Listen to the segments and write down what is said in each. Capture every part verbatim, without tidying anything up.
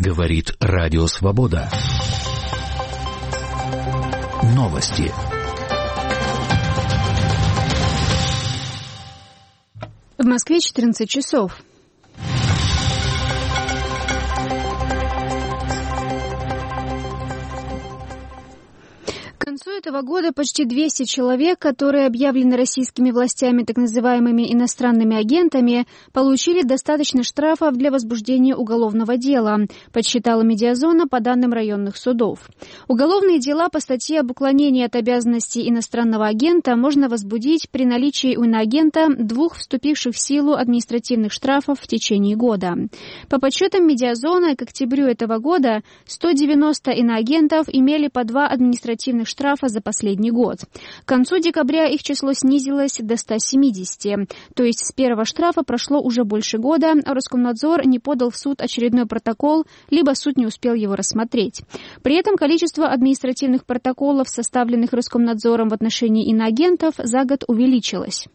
Говорит Радио Свобода. Новости. В Москве четырнадцать часов. К концу этого года почти двести человек, которые объявлены российскими властями так называемыми иностранными агентами, получили достаточно штрафов для возбуждения уголовного дела, подсчитала Медиазона по данным районных судов. Уголовные дела по статье об уклонении от обязанностей иностранного агента можно возбудить при наличии у иноагента двух вступивших в силу административных штрафов в течение года. По подсчетам Медиазона, к октябрю этого года сто девяносто иноагентов имели по два административных штрафа за последний год. К концу декабря их число снизилось до ста семидесяти. То есть с первого штрафа прошло уже больше года, а Роскомнадзор не подал в суд очередной протокол, либо суд не успел его рассмотреть. При этом количество административных протоколов, составленных Роскомнадзором в отношении иноагентов, за год увеличилось.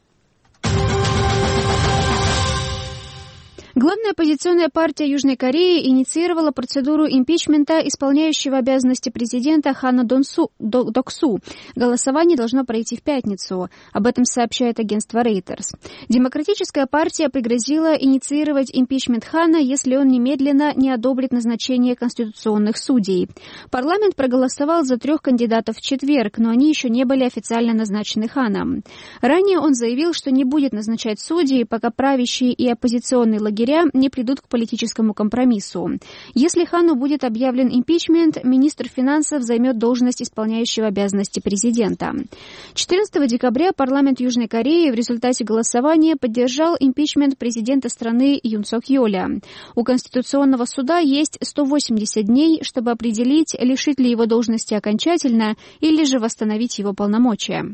Главная оппозиционная партия Южной Кореи инициировала процедуру импичмента исполняющего обязанности президента Хана Донсу, Доксу. Голосование должно пройти в пятницу. Об этом сообщает агентство Reuters. Демократическая партия пригрозила инициировать импичмент Хана, если он немедленно не одобрит назначение конституционных судей. Парламент проголосовал за трех кандидатов в четверг, но они еще не были официально назначены Ханом. Ранее он заявил, что не будет назначать судей, пока правящие и оппозиционные лагеря не придут к политическому компромиссу. Если Хану будет объявлен импичмент, министр финансов займет должность исполняющего обязанности президента. четырнадцатого декабря парламент Южной Кореи в результате голосования поддержал импичмент президента страны Юн Сок Йоля. У Конституционного суда есть сто восемьдесят дней, чтобы определить, лишить ли его должности окончательно или же восстановить его полномочия.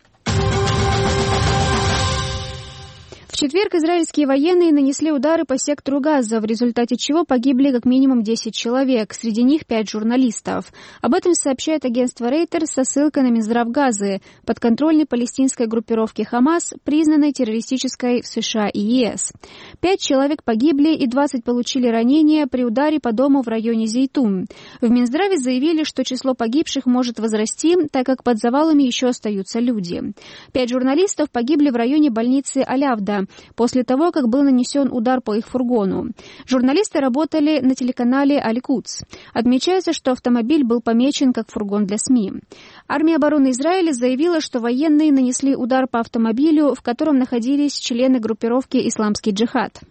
В четверг израильские военные нанесли удары по сектору Газа, в результате чего погибли как минимум десять человек, среди них пять журналистов. Об этом сообщает агентство Reuters со ссылкой на Минздрав Газы, подконтрольной палестинской группировке Хамас, признанной террористической в США и ЕС. Пять человек погибли и двадцать получили ранения при ударе по дому в районе Зейтун. В Минздраве заявили, что число погибших может возрасти, так как под завалами еще остаются люди. Пять журналистов погибли в районе больницы Аль-Авда после того, как был нанесен удар по их фургону. Журналисты работали на телеканале Аль-Кудс. Отмечается, что автомобиль был помечен как фургон для СМИ. Армия обороны Израиля заявила, что военные нанесли удар по автомобилю, в котором находились члены группировки «Исламский джихад».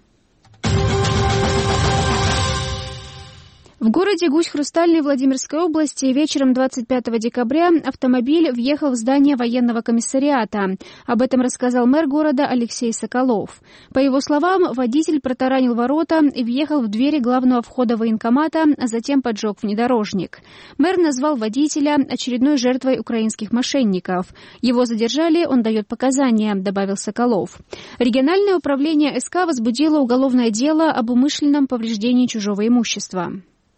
В городе Гусь-Хрустальный Владимирской области вечером двадцать пятого декабря автомобиль въехал в здание военного комиссариата. Об этом рассказал мэр города Алексей Соколов. По его словам, водитель протаранил ворота и въехал в двери главного входа военкомата, а затем поджег внедорожник. Мэр назвал водителя очередной жертвой украинских мошенников. Его задержали, он дает показания, добавил Соколов. Региональное управление эс ка возбудило уголовное дело об умышленном повреждении чужого имущества.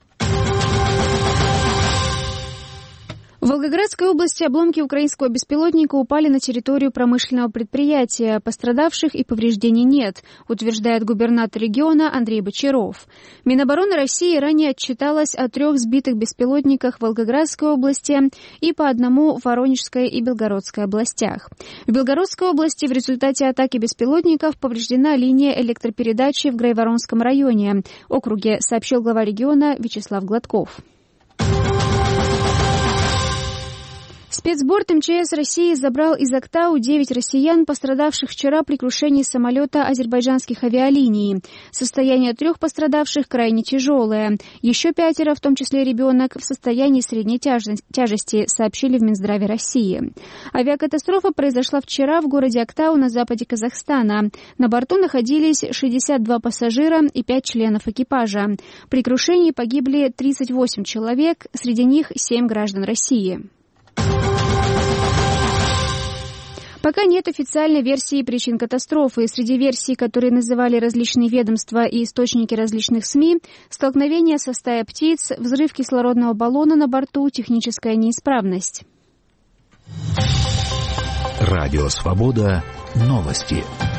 В Волгоградской области обломки украинского беспилотника упали на территорию промышленного предприятия. Пострадавших и повреждений нет, утверждает губернатор региона Андрей Бочаров. Минобороны России ранее отчиталась о трех сбитых беспилотниках в Волгоградской области и по одному в Воронежской и Белгородской областях. В Белгородской области в результате атаки беспилотников повреждена линия электропередачи в Грайворонском районе, округе, сообщил глава региона Вячеслав Гладков. Спецборд эм че эс России забрал из Актау девять россиян, пострадавших вчера при крушении самолета азербайджанских авиалиний. Состояние трех пострадавших крайне тяжелое. Еще пятеро, в том числе ребенок, в состоянии средней тяжести, сообщили в Минздраве России. Авиакатастрофа произошла вчера в городе Актау на западе Казахстана. На борту находились шестьдесят два пассажира и пять членов экипажа. При крушении погибли тридцать восемь человек, среди них семь граждан России. Пока нет официальной версии причин катастрофы. Среди версий, которые называли различные ведомства и источники различных СМИ, столкновение со стаей птиц, взрыв кислородного баллона на борту, техническая неисправность. Радио Свобода. Новости.